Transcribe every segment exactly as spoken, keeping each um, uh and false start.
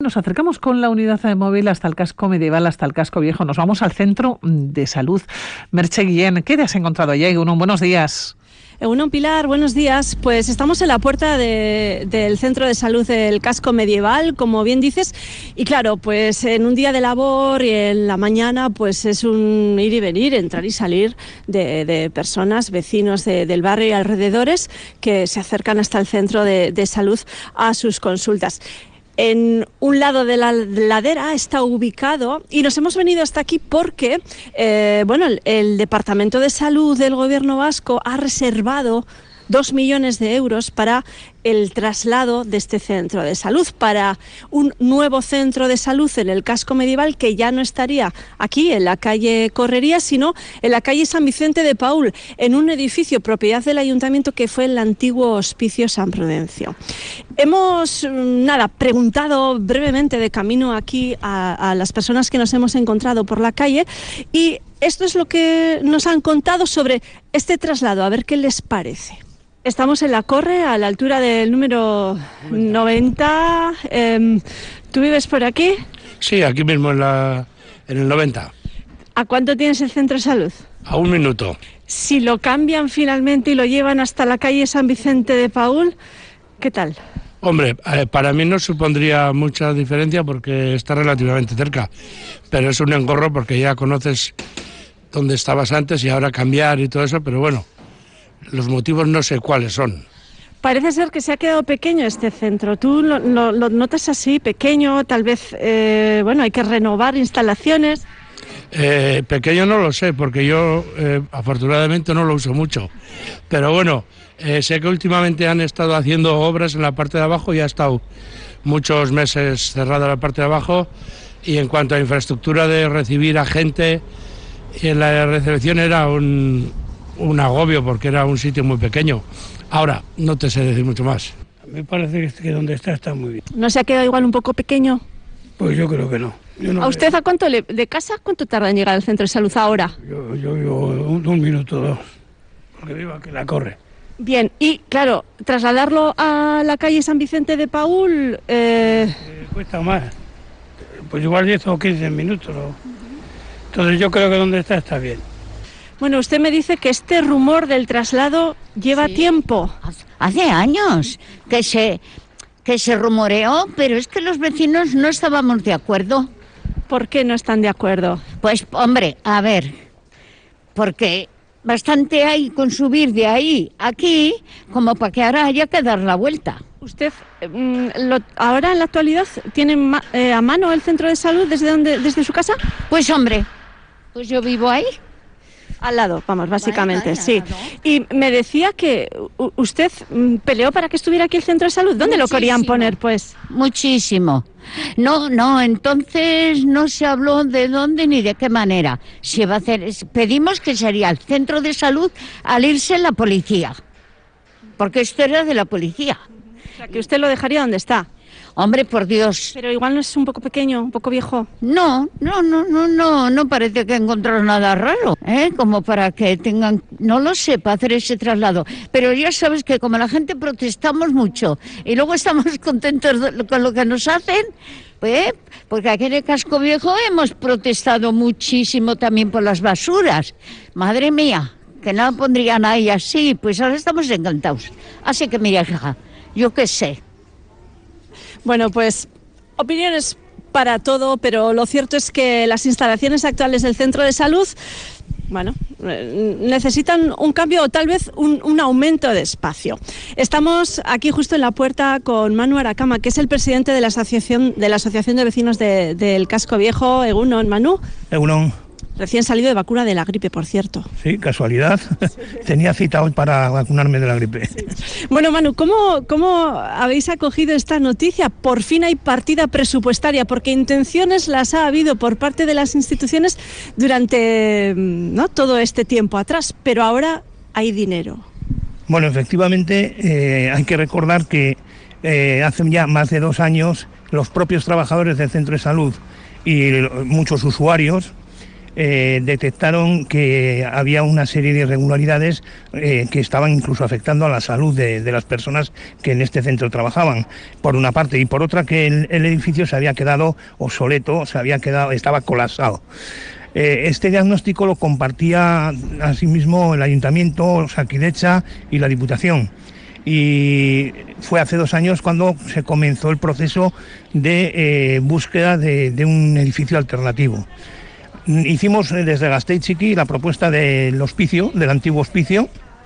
Nos acercamos con la unidad móvil hasta el casco medieval, hasta el casco viejo. Nos vamos al centro de salud. Merche Guillén, ¿qué te has encontrado allá? Egunon, buenos días. Egunon, Pilar, buenos días. Pues estamos en la puerta de, del centro de salud del casco medieval, como bien dices. Y claro, pues en un día de labor y en la mañana, pues es un ir y venir, entrar y salir de, de personas, vecinos de, del barrio y alrededores que se acercan hasta el centro de, de salud a sus consultas. En un lado de la ladera está ubicado, y nos hemos venido hasta aquí porque eh, bueno, el, el Departamento de Salud del Gobierno vasco ha reservado dos millones de euros para el traslado de este centro de salud, para un nuevo centro de salud en el casco medieval que ya no estaría aquí en la calle Correría, sino en la calle San Vicente de Paúl, en un edificio propiedad del ayuntamiento que fue el antiguo Hospicio San Prudencio. Hemos, nada, preguntado brevemente de camino aquí a, a las personas que nos hemos encontrado por la calle, y esto es lo que nos han contado sobre este traslado, a ver qué les parece. Estamos en la Corre, a la altura del número noventa. Eh, ¿Tú vives por aquí? Sí, aquí mismo en, la, en el noventa. ¿A cuánto tienes el centro de salud? A un minuto. Si lo cambian finalmente y lo llevan hasta la calle San Vicente de Paúl, ¿qué tal? Hombre, eh, para mí no supondría mucha diferencia porque está relativamente cerca, pero es un engorro porque ya conoces dónde estabas antes y ahora cambiar y todo eso, pero bueno, los motivos no sé cuáles son. Parece ser que se ha quedado pequeño este centro. ¿Tú lo, lo, lo notas así, pequeño? Tal vez, eh, bueno, hay que renovar instalaciones. Eh, pequeño no lo sé, porque yo eh, afortunadamente no lo uso mucho. Pero bueno, eh, sé que últimamente han estado haciendo obras en la parte de abajo y ha estado muchos meses cerrada la parte de abajo. Y en cuanto a infraestructura de recibir a gente, y en la recepción era un... un agobio porque era un sitio muy pequeño. Ahora, no te sé decir mucho más. Me parece que donde está está muy bien. ¿No se ha quedado igual un poco pequeño? Pues yo creo que no. Yo no ¿A usted a cuánto le, de casa cuánto tarda en llegar al centro de salud ahora? Yo, yo vivo un, un minuto o dos, porque vivo aquí en la Corre. Bien, y claro, trasladarlo a la calle San Vicente de Paúl... Eh... Eh, cuesta más, pues igual diez o quince minutos, ¿no? Entonces yo creo que donde está está bien. Bueno, usted me dice que este rumor del traslado lleva sí. tiempo. Hace años que se, que se rumoreó, pero es que los vecinos no estábamos de acuerdo. ¿Por qué no están de acuerdo? Pues, hombre, a ver, porque bastante hay con subir de ahí a aquí, como para que ahora haya que dar la vuelta. ¿Usted mm, lo, ahora en la actualidad tiene ma, eh, a mano el centro de salud desde donde, desde su casa? Pues, hombre, pues yo vivo ahí. Al lado, vamos, básicamente, vale, vale, sí. ¿no? Y me decía que usted peleó para que estuviera aquí el centro de salud. ¿Dónde Muchísimo. lo querían poner, pues? Muchísimo. No, no, entonces no se habló de dónde ni de qué manera. Se iba a hacer, pedimos que sería el centro de salud al irse la policía, porque esto era de la policía. O sea, que usted lo dejaría donde está. Hombre, por Dios. Pero igual no es un poco pequeño, un poco viejo. No, no, no, no, no, no parece que encontraron nada raro, ¿eh? Como para que tengan, no lo sé, para hacer ese traslado. Pero ya sabes que como la gente protestamos mucho y luego estamos contentos con lo que nos hacen, pues, porque aquí en el casco viejo hemos protestado muchísimo también por las basuras. Madre mía, que no pondrían ahí así, pues ahora estamos encantados. Así que mira, hija, yo qué sé. Bueno, pues opiniones para todo, pero lo cierto es que las instalaciones actuales del centro de salud, bueno, necesitan un cambio o tal vez un, un aumento de espacio. Estamos aquí justo en la puerta con Manu Aracama, que es el presidente de la asociación de la asociación de vecinos de, del Casco Viejo. Egunon, Manu. Egunon. Recién salido de vacuna de la gripe, por cierto. Sí, casualidad. Tenía cita hoy para vacunarme de la gripe. Sí. Bueno, Manu, ¿cómo, ¿cómo habéis acogido esta noticia? Por fin hay partida presupuestaria, porque intenciones las ha habido por parte de las instituciones durante, ¿no?, todo este tiempo atrás, pero ahora hay dinero. Bueno, efectivamente, eh, hay que recordar que eh, hace ya más de dos años los propios trabajadores del centro de salud y muchos usuarios eh, detectaron que había una serie de irregularidades eh, que estaban incluso afectando a la salud de, de las personas que en este centro trabajaban, por una parte, y por otra que el, el edificio se había quedado obsoleto, se había quedado, estaba colapsado. Eh, este diagnóstico lo compartía asimismo el Ayuntamiento, Osakidetza y la Diputación. Y fue hace dos años cuando se comenzó el proceso de eh, búsqueda de, de un edificio alternativo. Hicimos desde Gasteiz-Txiki la propuesta del hospicio, del antiguo hospicio,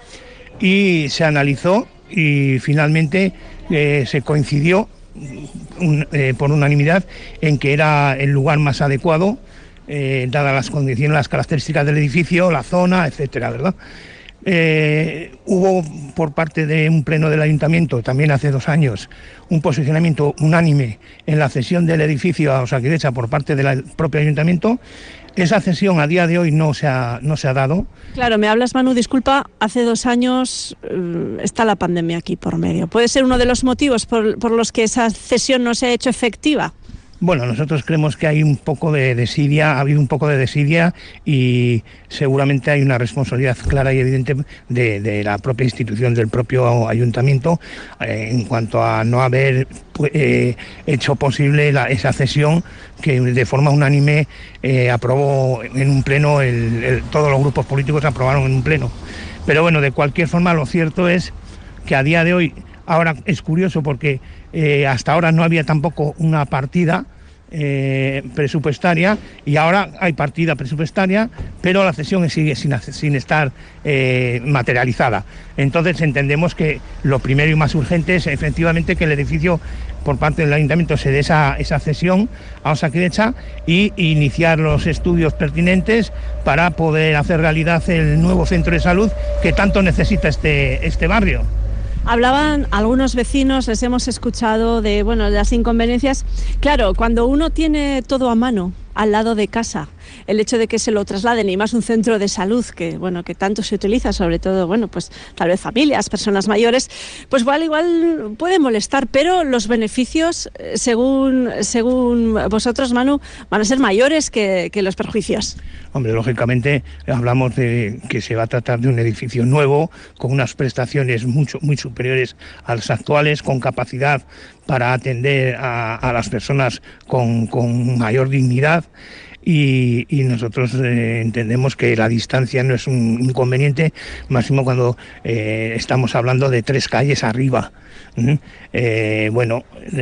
y se analizó y finalmente eh, se coincidió un, eh, por unanimidad en que era el lugar más adecuado, eh, dadas las condiciones, las características del edificio, la zona, etcétera, ¿verdad? Eh, hubo por parte de un pleno del Ayuntamiento, también hace dos años, un posicionamiento unánime en la cesión del edificio a Osakidetza por parte del propio Ayuntamiento. Esa cesión a día de hoy no se ha, no se ha dado. Claro, me hablas, Manu, disculpa, hace dos años eh, está la pandemia aquí por medio. ¿Puede ser uno de los motivos por, por los que esa cesión no se ha hecho efectiva? Bueno, nosotros creemos que hay un poco de desidia, ha habido un poco de desidia y seguramente hay una responsabilidad clara y evidente de, de la propia institución, del propio ayuntamiento, eh, en cuanto a no haber eh, hecho posible la, esa cesión que de forma unánime eh, aprobó en un pleno, el, el, todos los grupos políticos aprobaron en un pleno. Pero bueno, de cualquier forma, lo cierto es que a día de hoy, ahora es curioso porque eh, hasta ahora no había tampoco una partida eh, presupuestaria y ahora hay partida presupuestaria, pero la cesión sigue sin, sin estar eh, materializada. Entonces entendemos que lo primero y más urgente es efectivamente que el edificio por parte del Ayuntamiento se dé esa, esa cesión a Osakidetza y iniciar los estudios pertinentes para poder hacer realidad el nuevo centro de salud que tanto necesita este, este barrio. Hablaban algunos vecinos, les hemos escuchado de, bueno, las inconveniencias. Claro, cuando uno tiene todo a mano, al lado de casa, el hecho de que se lo trasladen y más un centro de salud que, bueno, que tanto se utiliza, sobre todo, bueno, pues tal vez familias, personas mayores, pues igual, igual puede molestar, pero los beneficios, según, según vosotros, Manu, van a ser mayores que, que los perjuicios. Hombre, lógicamente hablamos de que se va a tratar de un edificio nuevo, con unas prestaciones mucho, muy superiores a las actuales, con capacidad para atender a, a las personas con, con mayor dignidad. Y, y nosotros eh, entendemos que la distancia no es un inconveniente, máximo cuando eh, estamos hablando de tres calles arriba. ¿Mm? Eh, bueno,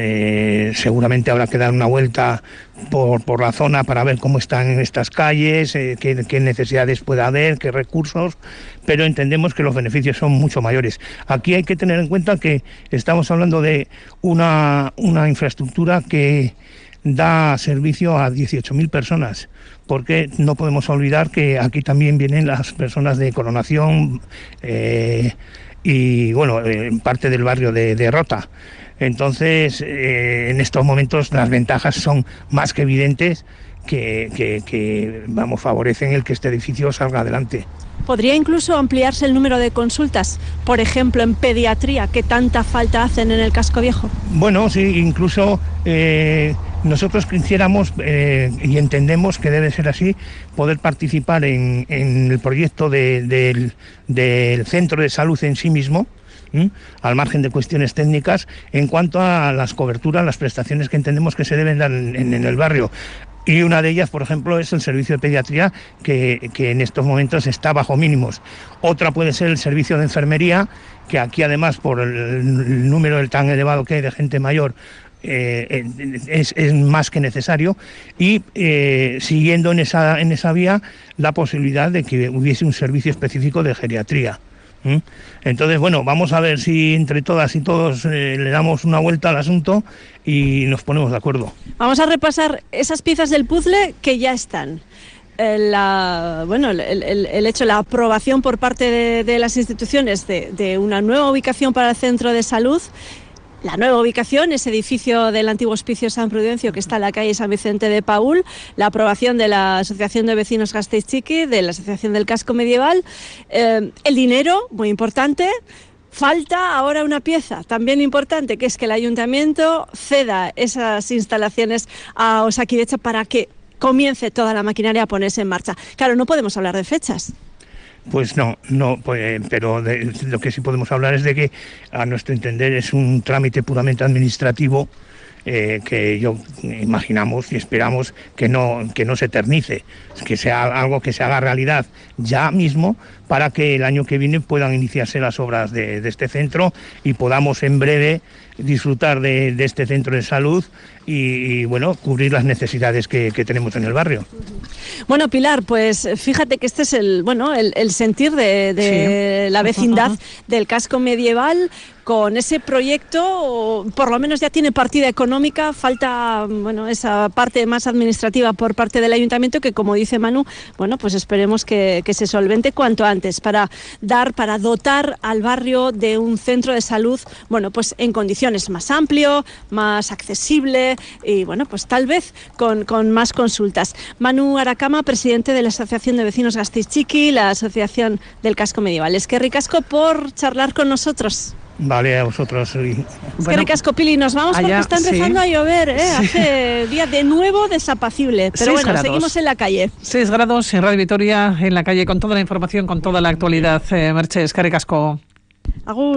eh, seguramente habrá que dar una vuelta por, por la zona para ver cómo están estas calles, eh, qué, qué necesidades puede haber, qué recursos, pero entendemos que los beneficios son mucho mayores. Aquí hay que tener en cuenta que estamos hablando de una, una infraestructura que da servicio a dieciocho mil personas, porque no podemos olvidar que aquí también vienen las personas de Coronación eh, y, bueno, en parte del barrio de, de Rota. Entonces, eh, en estos momentos las ventajas son más que evidentes que, que, que, vamos, favorecen el que este edificio salga adelante. ¿Podría incluso ampliarse el número de consultas, por ejemplo, en pediatría, que tanta falta hacen en el casco viejo? Bueno, sí, incluso eh, nosotros quisiéramos eh, y entendemos que debe ser así, poder participar en, en el proyecto de, de, del centro de salud en sí mismo, ¿Mm? al margen de cuestiones técnicas, en cuanto a las coberturas, las prestaciones que entendemos que se deben dar en, en el barrio. Y una de ellas, por ejemplo, es el servicio de pediatría, que, que en estos momentos está bajo mínimos. Otra puede ser el servicio de enfermería, que aquí además, por el, el número tan elevado que hay de gente mayor, eh, es, es más que necesario. Y eh, siguiendo en esa, en esa vía, la posibilidad de que hubiese un servicio específico de geriatría. ¿Mm? Entonces, bueno, vamos a ver si entre todas y todos eh, le damos una vuelta al asunto y nos ponemos de acuerdo. Vamos a repasar esas piezas del puzzle que ya están. Eh, la, bueno, el, el, el hecho, la aprobación por parte de, de las instituciones de, de una nueva ubicación para el centro de salud. La nueva ubicación, ese edificio del antiguo Hospicio San Prudencio que está en la calle San Vicente de Paúl, la aprobación de la Asociación de Vecinos Gasteiz-Txiki, de la Asociación del Casco Medieval, eh, el dinero, muy importante. Falta ahora una pieza también importante, que es que el Ayuntamiento ceda esas instalaciones a Osakidetza para que comience toda la maquinaria a ponerse en marcha. Claro, no podemos hablar de fechas. Pues no, no, pues, pero de, lo que sí podemos hablar es de que, a nuestro entender, es un trámite puramente administrativo eh, que yo imaginamos y esperamos que no, que no se eternice, que sea algo que se haga realidad ya mismo para que el año que viene puedan iniciarse las obras de, de este centro y podamos en breve disfrutar de, de este centro de salud y, y bueno, cubrir las necesidades que, que tenemos en el barrio. Bueno, Pilar, pues fíjate que este es el bueno el, el sentir de, de sí. la vecindad uh-huh. del casco medieval. Con ese proyecto, por lo menos ya tiene partida económica, falta bueno esa parte más administrativa por parte del ayuntamiento que, como dice Manu, bueno pues esperemos que, que se solvente cuanto antes para dar, para dotar al barrio de un centro de salud, bueno pues en condiciones más amplio, más accesible y bueno pues tal vez con, con más consultas. Manu Aracama, presidente de la Asociación de Vecinos Gasteiz-Txiki, la Asociación del Casco Medieval. Es que ricasco por charlar con nosotros. Vale, a vosotros. Sí. Es bueno, que ricasco, Pili, nos vamos allá, porque está empezando sí. a llover, ¿eh? Sí. Hace día de nuevo desapacible, pero bueno, grados. Seguimos en la calle. seis grados en Radio Vitoria, en la calle, con toda la información, con toda la actualidad. Eh, Merche, es que ricasco. Agur.